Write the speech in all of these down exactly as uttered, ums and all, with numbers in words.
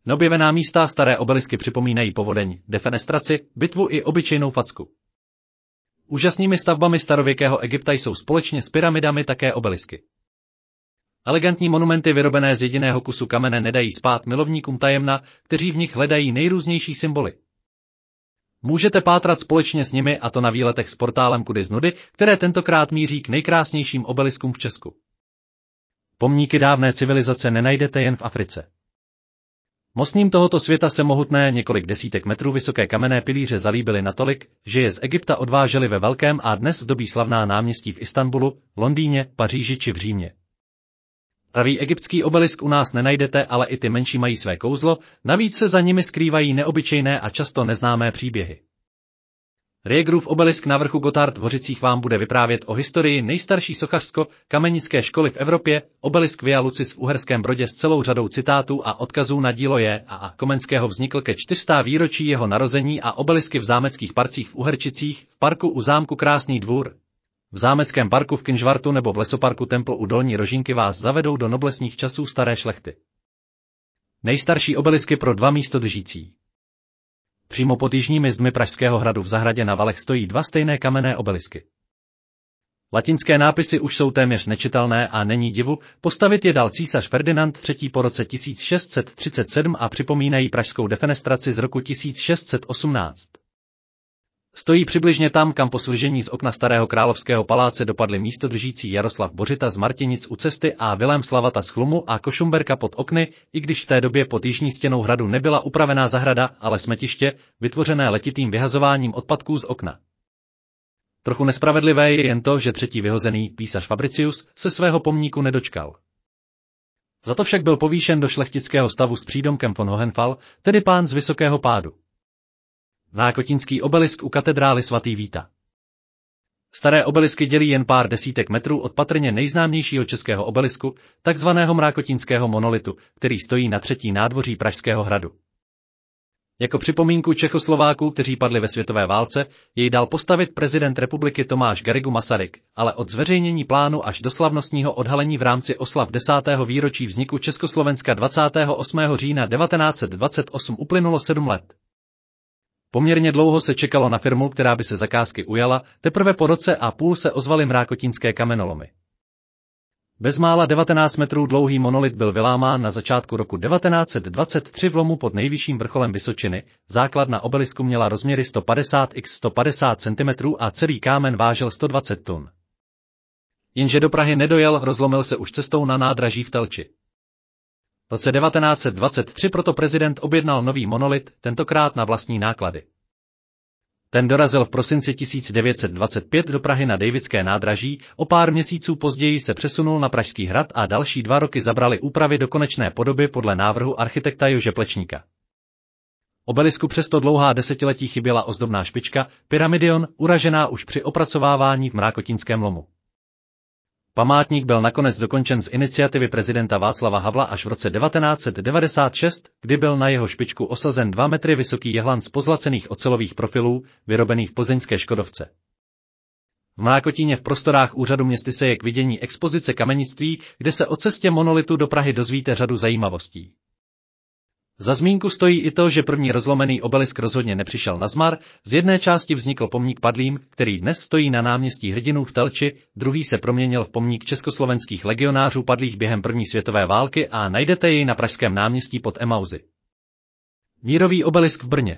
Neobjevená místa staré obelisky připomínají povodeň, defenestraci, bitvu i obyčejnou facku. Úžasnými stavbami starověkého Egypta jsou společně s pyramidami také obelisky. Elegantní monumenty vyrobené z jediného kusu kamene nedají spát milovníkům tajemna, kteří v nich hledají nejrůznější symboly. Můžete pátrat společně s nimi, a to na výletech s portálem Kudy z nudy, které tentokrát míří k nejkrásnějším obeliskům v Česku. Pomníky dávné civilizace nenajdete jen v Africe. Mostním tohoto světa se mohutné několik desítek metrů vysoké kamenné pilíře zalíbily natolik, že je z Egypta odváželi ve velkém a dnes zdobí slavná náměstí v Istanbulu, Londýně, Paříži či v Římě. Pravý egyptský obelisk u nás nenajdete, ale i ty menší mají své kouzlo, navíc se za nimi skrývají neobyčejné a často neznámé příběhy. Riegrův obelisk na vrchu Gotthard v Hořicích vám bude vyprávět o historii nejstarší sochařsko-kamenické školy v Evropě, obelisk Via Lucis v Uherském Brodě s celou řadou citátů a odkazů na dílo J. a Komenského vznikl ke čtyřstému výročí jeho narození a obelisky v zámeckých parcích v Uherčicích, v parku u zámku Krásný Dvůr, v zámeckém parku v Kynžvartu nebo v lesoparku Templ u Dolní Rožínky vás zavedou do noblesních časů staré šlechty. Nejstarší obelisky pro dva místodržící. Přímo pod jižními zdmi Pražského hradu v zahradě na valech stojí dva stejné kamenné obelisky. Latinské nápisy už jsou téměř nečitelné a není divu, postavit je dal císař Ferdinand třetí. po roce tisíc šest set třicet sedm a připomínají pražskou defenestraci z roku tisíc šest set osmnáct. Stojí přibližně tam, kam po svržení z okna starého královského paláce dopadli místodržící Jaroslav Bořita z Martinic u cesty a Vilém Slavata z Chlumu a Košumberka pod okny, i když v té době pod jižní stěnou hradu nebyla upravená zahrada, ale smetiště, vytvořené letitým vyhazováním odpadků z okna. Trochu nespravedlivé je jen to, že třetí vyhozený, písař Fabricius, se svého pomníku nedočkal. Za to však byl povýšen do šlechtického stavu s přídomkem von Hohenfall, tedy pán z vysokého pádu. Nákotínský obelisk u katedrály svatý Víta. Staré obelisky dělí jen pár desítek metrů od patrně nejznámějšího českého obelisku, takzvaného mrákotínského monolitu, který stojí na třetí nádvoří Pražského hradu. Jako připomínku Čechoslováků, kteří padli ve světové válce, jej dal postavit prezident republiky Tomáš Garrigue Masaryk, ale od zveřejnění plánu až do slavnostního odhalení v rámci oslav desátého výročí vzniku Československa dvacátého osmého října devatenáct set dvacet osm uplynulo sedm let. Poměrně dlouho se čekalo na firmu, která by se zakázky ujala, teprve po roce a půl se ozvaly mrákotínské kamenolomy. Bezmála devatenáct metrů dlouhý monolit byl vylámán na začátku roku devatenáct set dvacet tři v lomu pod nejvyšším vrcholem Vysočiny, základna obelisku měla rozměry sto padesát krát sto padesát centimetrů a celý kámen vážil sto dvacet tun. Jenže do Prahy nedojel, rozlomil se už cestou na nádraží v Telči. V roce devatenáct set dvacet tři proto prezident objednal nový monolit, tentokrát na vlastní náklady. Ten dorazil v prosinci tisíc devět set dvacet pět do Prahy na Davidské nádraží, o pár měsíců později se přesunul na Pražský hrad a další dva roky zabrali úpravy do konečné podoby podle návrhu architekta Jože Plečníka. Obelisku přesto dlouhá desetiletí chyběla ozdobná špička, pyramidion, uražená už při opracovávání v mrákotínském lomu. Památník byl nakonec dokončen z iniciativy prezidenta Václava Havla až v roce devatenáct set devadesát šest, kdy byl na jeho špičku osazen dva metry vysoký jehlan z pozlacených ocelových profilů, vyrobených v plzeňské Škodovce. V Mrákotíně v prostorách úřadu městy se je k vidění expozice kamenictví, kde se o cestě monolitu do Prahy dozvíte řadu zajímavostí. Za zmínku stojí i to, že první rozlomený obelisk rozhodně nepřišel nazmar, z jedné části vznikl pomník padlým, který dnes stojí na náměstí Hrdinů v Telči, druhý se proměnil v pomník československých legionářů padlých během první světové války a najdete jej na pražském náměstí pod Emauzy. Mírový obelisk v Brně.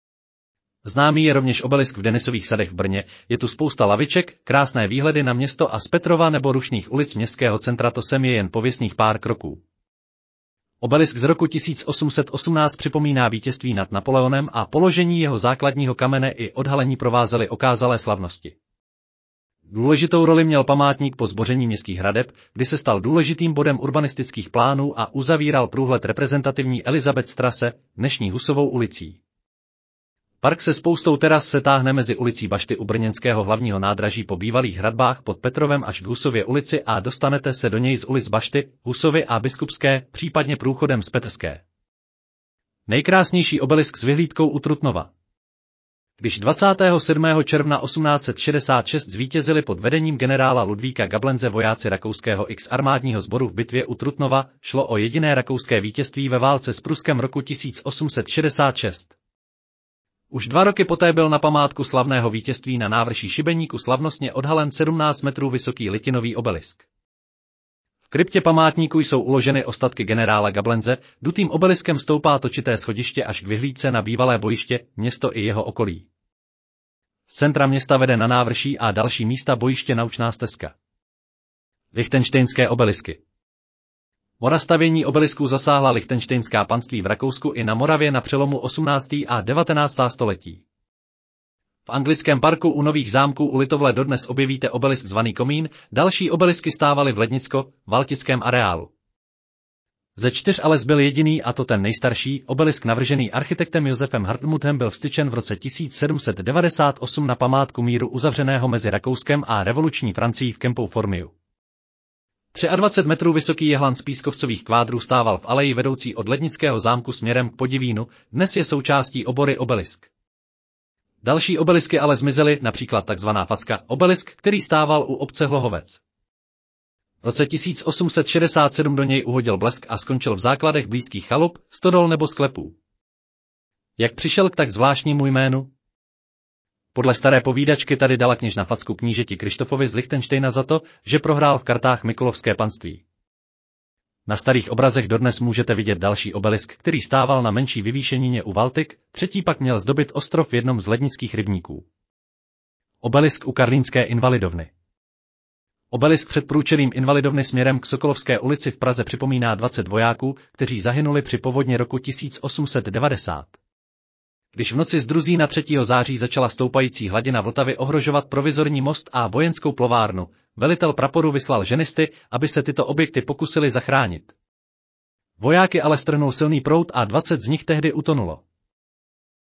Známý je rovněž obelisk v Denisových sadech v Brně, je tu spousta laviček, krásné výhledy na město a z Petrova nebo Rušných ulic městského centra to sem je jen pověstných pár kroků. Obelisk z roku tisíc osm set osmnáct připomíná vítězství nad Napoleonem a položení jeho základního kamene i odhalení provázely okázalé slavnosti. Důležitou roli měl památník po zboření městských hradeb, kdy se stal důležitým bodem urbanistických plánů a uzavíral průhled reprezentativní Elizabethstrasse, dnešní Husovou ulicí. Park se spoustou teras se táhne mezi ulicí Bašty u brněnského hlavního nádraží po bývalých hradbách pod Petrovem až k Husově ulici a dostanete se do něj z ulic Bašty, Husovy a Biskupské, případně průchodem z Petrské. Nejkrásnější obelisk s vyhlídkou u Trutnova. Když dvacátého sedmého června osmnáct set šedesát šest zvítězili pod vedením generála Ludvíka Gablenze vojáci rakouského X armádního sboru v bitvě u Trutnova, šlo o jediné rakouské vítězství ve válce s Pruskem roku tisíc osm set šedesát šest. Už dva roky poté byl na památku slavného vítězství na návrší Šibeníku slavnostně odhalen sedmnáct metrů vysoký litinový obelisk. V kryptě památníku jsou uloženy ostatky generála Gablenze, dutým obeliskem stoupá točité schodiště až k vyhlídce na bývalé bojiště, město i jeho okolí. Z centra města vede na návrší a další místa bojiště naučná stezka. Lichtenštejnské obelisky. Mora stavění obelisků zasáhla lichtenštejnská panství v Rakousku i na Moravě na přelomu osmnáctého a devatenáctého století. V anglickém parku u Nových zámků u Litovle dodnes objevíte obelisk zvaný Komín, další obelisky stávaly v Lednicko-Valtickém areálu. Ze čtyř ale zbyl jediný, a to ten nejstarší, obelisk navržený architektem Josefem Hartmutem byl vstyčen v roce tisíc sedm set devadesát osm na památku míru uzavřeného mezi Rakouskem a revoluční Francií v Kempu Formiu. dvacet tři metrů vysoký jehlan z pískovcových kvádrů stával v aleji vedoucí od Lednického zámku směrem k Podivínu, dnes je součástí obory obelisk. Další obelisky ale zmizely, například takzvaná Facka, obelisk, který stával u obce Hlohovec. V roce tisíc osm set šedesát sedm do něj uhodil blesk a skončil v základech blízkých chalup, stodol nebo sklepů. Jak přišel k tak zvláštnímu jménu? Podle staré povídačky tady dala kněžna facku knížeti Krištofovi z Lichtenštejna za to, že prohrál v kartách Mikulovské panství. Na starých obrazech dodnes můžete vidět další obelisk, který stával na menší vyvýšenině u Valtik, třetí pak měl zdobit ostrov v jednom z lednických rybníků. Obelisk u Karlínské invalidovny. Obelisk před průčelím invalidovny směrem k Sokolovské ulici v Praze připomíná dvacet vojáků, kteří zahynuli při povodni roku tisíc osm set devadesát. Když v noci z druzí na třetího září začala stoupající hladina Vltavy ohrožovat provizorní most a vojenskou plovárnu, velitel praporu vyslal ženisty, aby se tyto objekty pokusili zachránit. Vojáky ale strhnul silný proud a dvacet z nich tehdy utonulo.